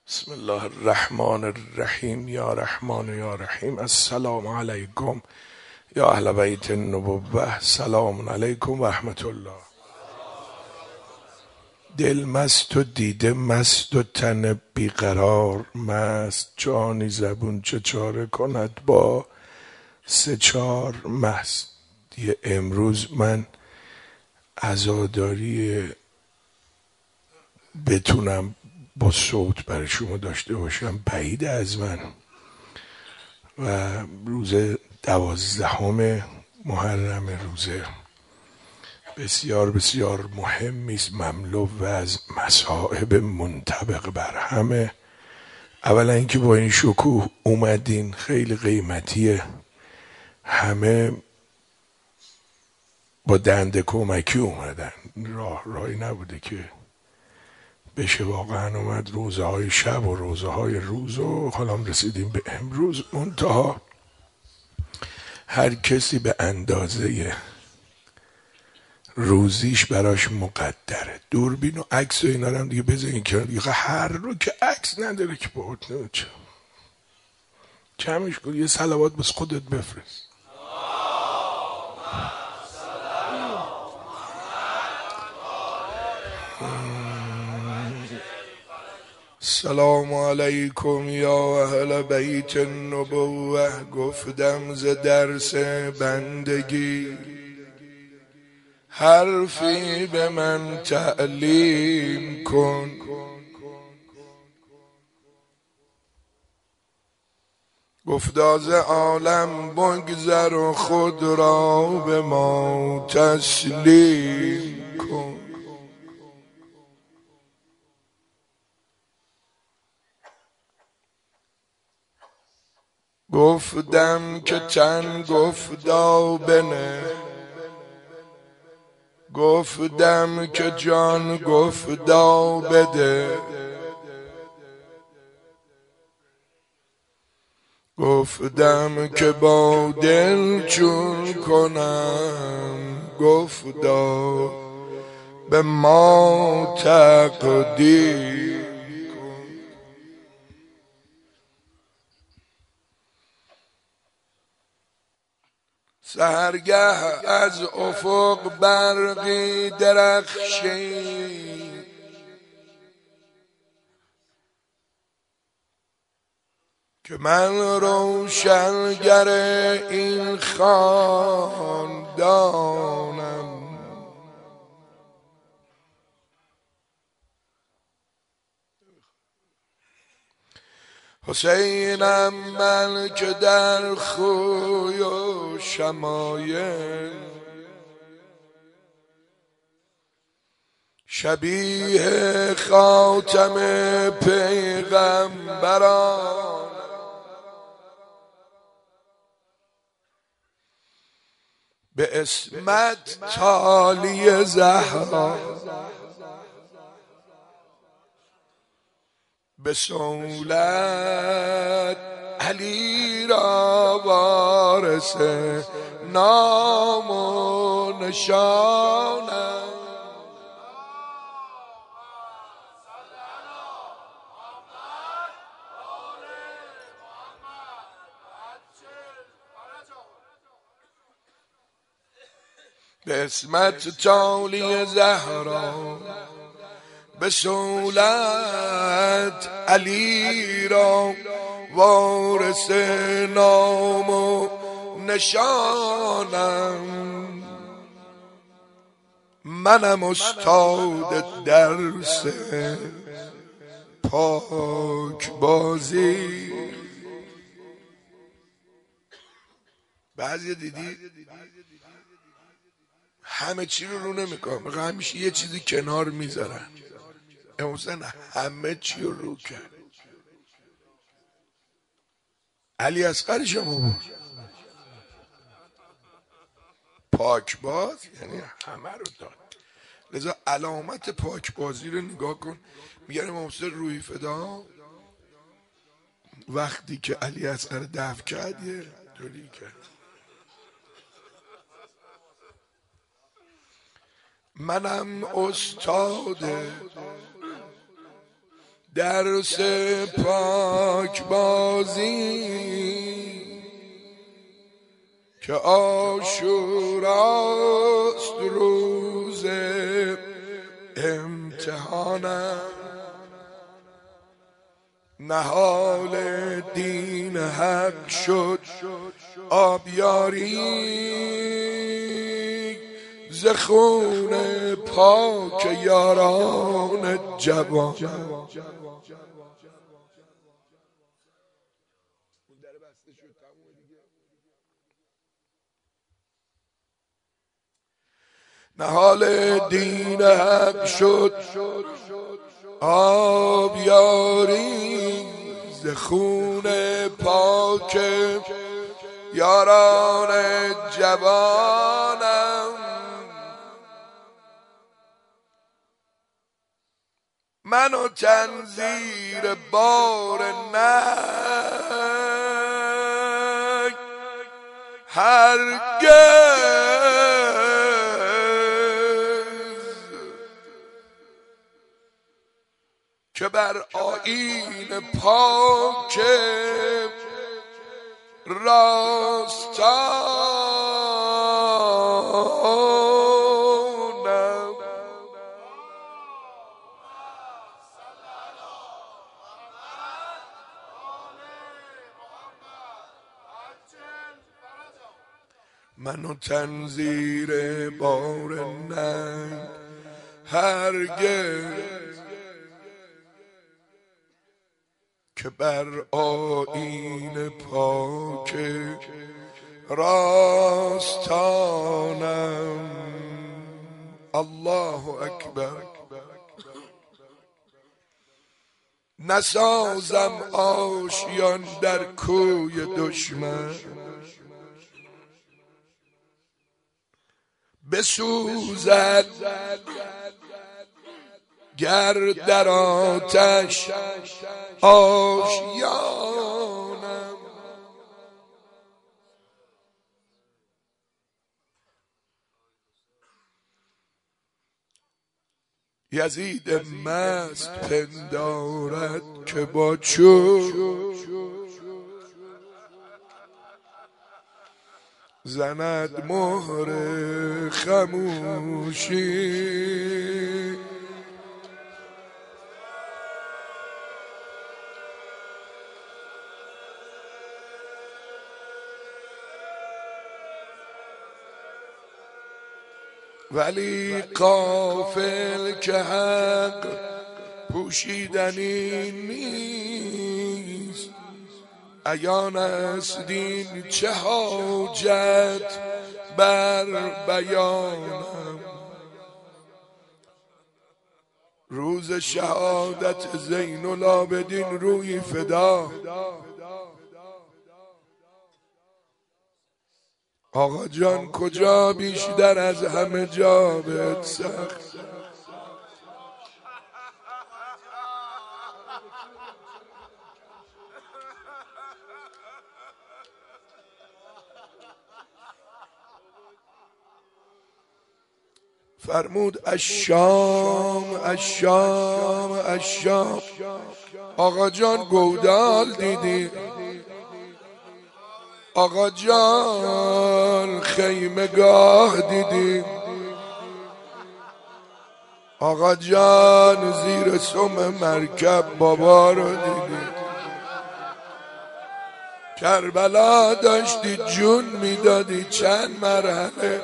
بسم الله الرحمن الرحیم. یا رحمان یا رحیم. السلام علیکم یا اهل بیت النبوة. سلام علیکم و رحمت الله. دل مست و دیده مست و تن بیقرار مست، جانی زبون چه چاره کند با سه چار مست. دیگه امروز من عزاداری بتونم با صوت برای شما داشته باشم بعید از من. و روز 12 محرم، روز بسیار بسیار مهمی است، مملو و از مصائب منطبق بر همه. اولا اینکه با این شکوه اومدین خیلی قیمتیه. همه با دنده کمکی اومدن، راهی نبوده که بشه واقعا اومد. روزه های شب و روزه های روز و حالا رسیدیم به امروز. منتها هر کسی به اندازه روزیش براش مقدره. دوربین و عکس و اینا رو هم دیگه بزنین که دیگه هر رو که عکس نداره که باید نمیشه کمش کن. یه صلوات بس خودت بفرست. سلام علیکم یا اهل بیت النبوة. گفتم ز درس بندگی حرفی به من تعلیم کن. گفتا ز عالم بگذر و خود را به ما تسلیم کن. گفتم که تن گفتا بنه، گفتم که جان گفتا بده، گفتم که با دل چون کنم، گفتا به ما تقدیر. سحرگه از افق برقی درخشید، که من روشنگر این خاندانم. حسینم من که در خوی و شمایل شبیه خاتم پیغمبران. به عصمت تالی زهرا، به سهولت علی را وارث نام و نشانم. به عصمت تالی زهرا، به سهولت علی را وارث نام و نشانم. منم استاد درس پاک بازی. بعضی دیدی همه چی رو نمیکنم، همیشه یه چیزی کنار میذارن. امروزن همه چی رو کرد. علی اصغرش هم بود پاکباز، یعنی همه رو داد. لذا علامت پاکبازی رو نگاه کن. میگن امام حسین روحی فدا وقتی که علی اصغر دفع کرد یه دوری کرد. منم استاد درس پاک بازی که عاشوراست روز امتحانم، نهال دین حق شد آبیاری ز خون پاک یاران جوانم. نهال دین حق شد آبیاری ز خون پاک یاران جوانم. منو تنزیر بار ننگ هرگز که بر آیین پاک راستانم منو تنزیر بار ننگ هرگز که بر آیین پاک راستانم. الله اکبر. نسازم آشیان در کوی دشمن، بسوزد گر در آتش آشیانم. یزید مست پندارد که با چوب زند مهر خموشی. ولی غافل که حق پوشیدنی نیست، عیان است دین چه حاجت بر بیانم. روز شهادت زین العابدین روی فدا، آقا جان کجا بیشتر از همه جا بهت سخت. فرمود الشام الشام الشام. آقا جان گودال دیدی، آقا جان خیمگاه دیدی، آقا جان زیر سم مرکب بابا رو دیدی. کربلا داشتی جون میدادی چند مرحله،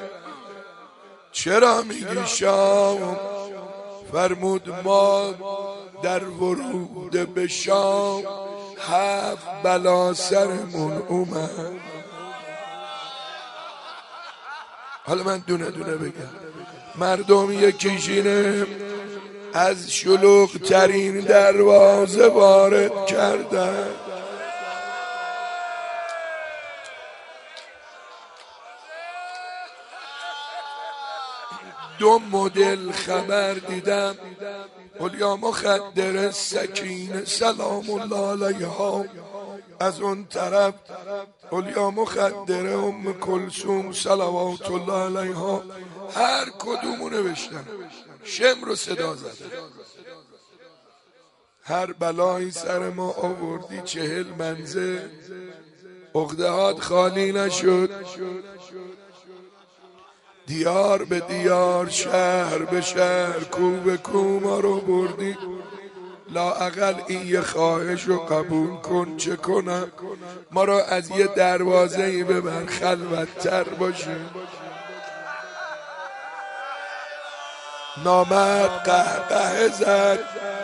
چرا میگی شام؟ فرمود ما در ورود به شام 7 بلا سرمون اومد. حالا من دونه دونه بگم. مردم یکیشینه از شلوغ ترین دروازه وارد کردن، دو مدل خبر دیدم. اولیا مخدر سکینه سلام الله علیها، از اون طرف اولیا مخدر ام کلثوم صلوات الله علیها. هر کدومو نوشتن، شمر رو صدا زدن، هر بلایی سر ما آوردی 40 منزل، عقدهات خالی نشد. دیار به دیار، شهر به شهر، کو به کو ما رو بردی. لااقل این یه خواهش رو قبول کن. چه کنم؟ ما رو از یه دروازه‌ای ببر خلوت‌تر باشیم. نامرد قهقه زد.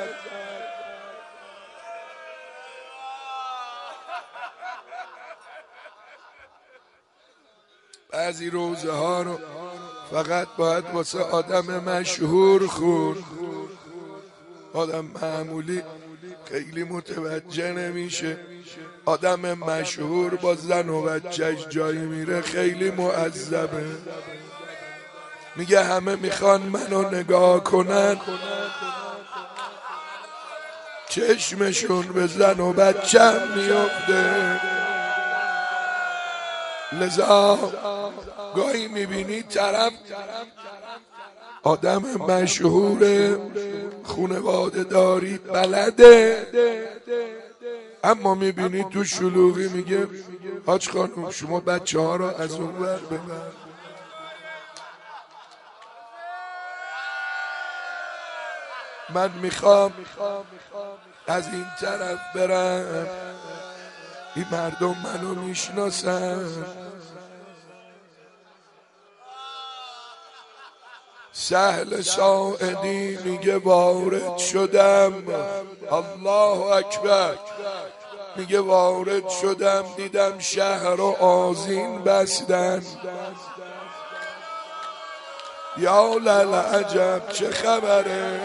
بعضی روزه ها رو فقط باید واسه آدم مشهور خون. آدم معمولی خیلی متوجه نمیشه. آدم مشهور با زن و بچهش جایی میره خیلی معذبه. میگه همه میخوان منو نگاه کنن، چشمشون به زن و بچم میفته. لذا گاهی میبینی طرف آدم مشهور، خونواده داری بلده، اما میبینی تو شلوغی میگه حاج خانم شما بچه ها را از اون ور ببر. من میخوام از این طرف برم، این مردم منو میشناسن. سهل ساعدی میگه وارد شدم، الله اکبر، میگه وارد شدم دیدم شهر و آذین بستن. یا للعجب چه خبره؟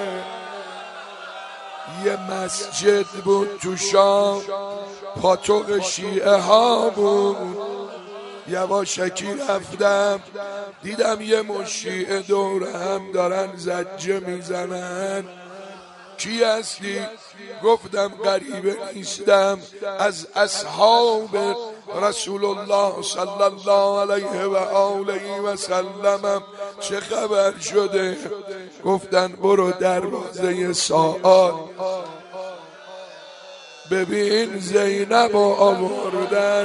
یه مسجد بود تو شام، پاتوق شیعه ها بود. یواشکی رفتم دیدم یه مش شیعه دور هم دارن زجه میزنن. کی هستی؟ گفتم غریبه نیستم، از اصحاب رسول الله صلی الله علیه و آله و سلمم. چه خبر شده؟ گفتن برو دروازه ساعات ببین زینب رو آوردن.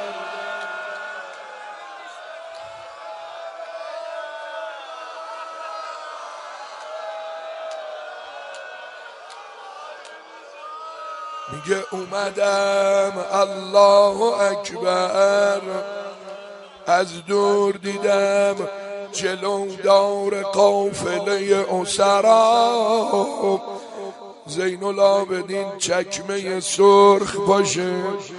میگه اومدم الله اکبر، از دور دیدم جلو دار قافله اسرا زین العابدین چکمه سرخ باشه.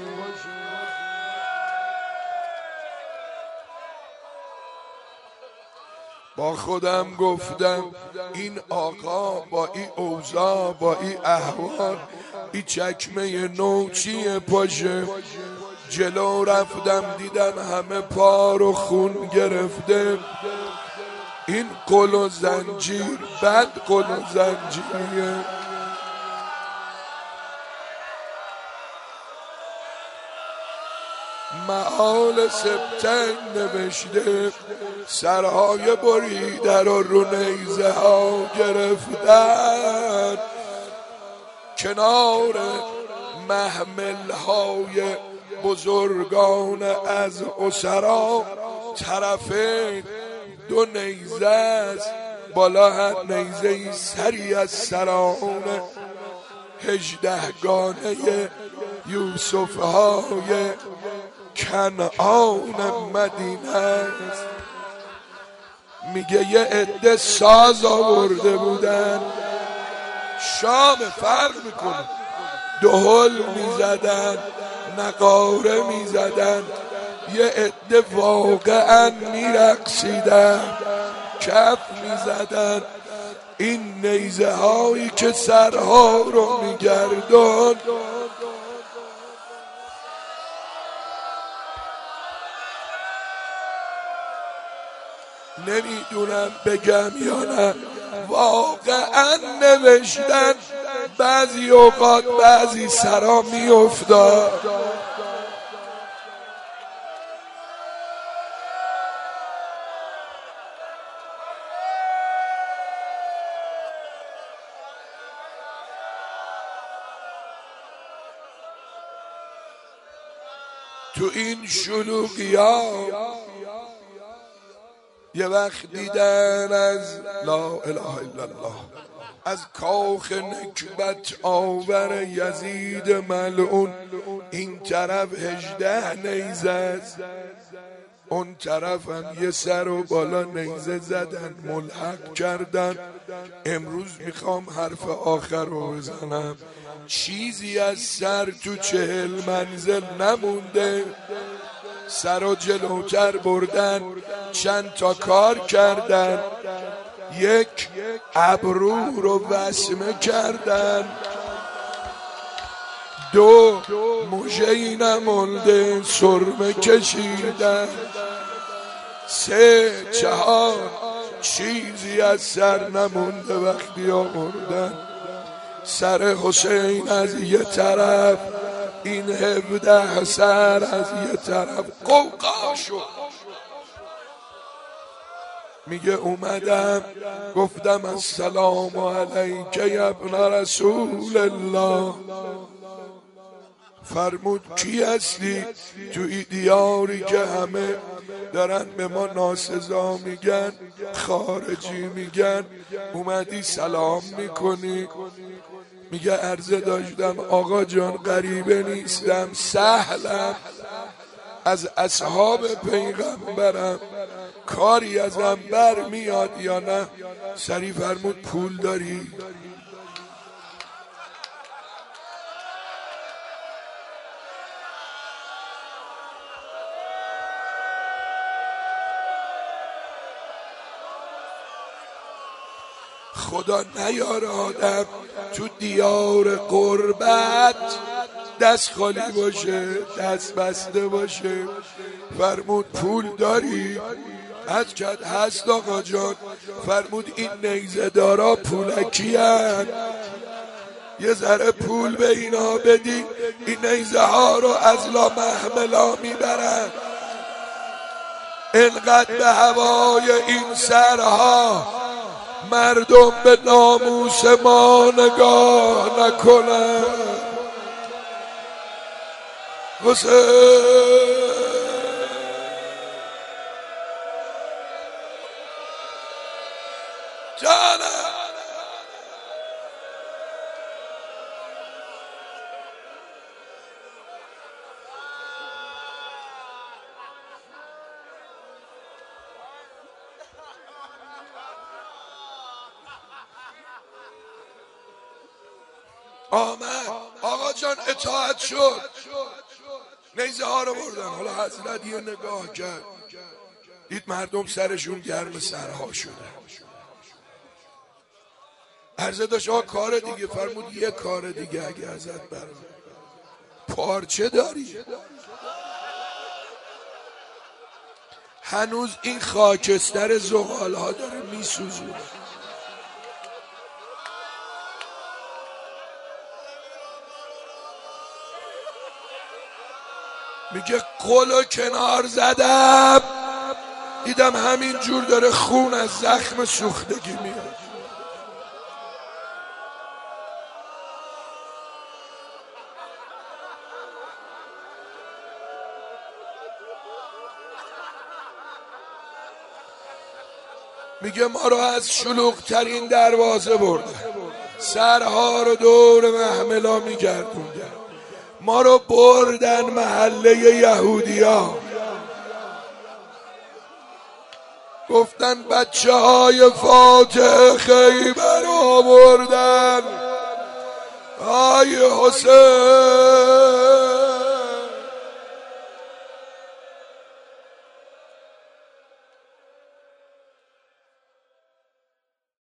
با خودم گفتم این آقا با این اوضاع با این احوال این چکمه نو چیه پاشه؟ جلو رفتم دیدم همه پا رو خون گرفته. این قل و زنجیر بد قل و زنجیریه. معال سبتن نوشته سرهای بریده رو نیزه ها گرفتن. کنار محمل های بزرگان از اسرا طرفین 2 نیزه است، بالا هر نیزه سری از سران 18 گانه یوسف های کنعان مدینه است. میگه یه عده ساز آورده بودن، شام فرق میکنه، دهل میزدن، نقاره میزدن، یه عده واقعا میرقصیدن، کف میزدن. این نیزه هایی که سرها رو میگردن نمیدونم بگم یا نه، واقعا نوشتن بعضی اوقات بعضی سرا میافتاد. تو این شلوغیا یه وقت دیدن از لا اله الا الله، از کاخ نکبت آور یزید ملعون، این طرف 18 نیزه است، اون طرف هم یه سر و بالا نیزه زدن ملحق کردن. امروز میخوام حرف آخر رو بزنم. چیزی از سر تو 40 منزل نمونده، سر و جلوتر بردن، چند تا کار کردن. یک، ابرو رو وسمه کردن. 2، مژه‌ای نمونده، سرمه کشیدن. 3، 4، چیزی از سر نمونده. وقتی آوردن سر حسین از یه طرف، این 17 سر از یه طرف، قوقا شد. میگه اومدم گفتم السلام علیک یا ابن رسول الله. فرمود کی هستی؟ توی دیاری که همه دارن به ما ناسزا میگن، خارجی میگن، اومدی سلام میکنی؟ میگه عرضه داشتم آقا جان غریبه نیستم، سهلم، از اصحاب پیغمبرم، کاری ازم بر میاد یا نه؟ سری فرمود پول داری؟ خدا نیاره آدم تو دیار قربت دست خالی باشه، دست بسته باشه. فرمود پول داری؟ از کد هست آقا جان. فرمود این نیزه دارا پولکی هست، یه ذره پول به اینا بدی، این نیزه ها رو از لا محملا میبرن. انقدر به هوای این سرها مردم به ناموس ما نگاه نکنن. حسین جانم، آمد آقا جان اطاعت شد، نیزه ها رو بردن. حالا حضرت یه نگاه کرد، دید مردم سرشون گرم سرها شده. عرضه داشت آقا کار دیگه. فرمود یه کار دیگه اگه ازت برام، پارچه داری؟ هنوز این خاکستر زغال ها داره میسوزونه. میگه قلو کنار زدم، دیدم همین جور داره خون از زخم سوختگی میاد. میگه ما رو از شلوغ ترین دروازه برده، سرها رو دور محملا میگردوندن، ما رو بردن محله یهودیا، گفتن بچه های فاتح خیبر رو بردن. آی حسین